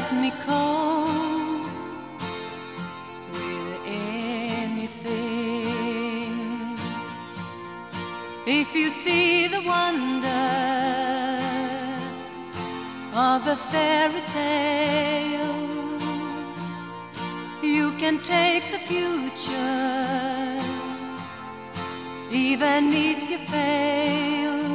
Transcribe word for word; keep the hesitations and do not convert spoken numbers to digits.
me cope with anything. If you see the wonder of a fairy tale, you can take the future even if you fail.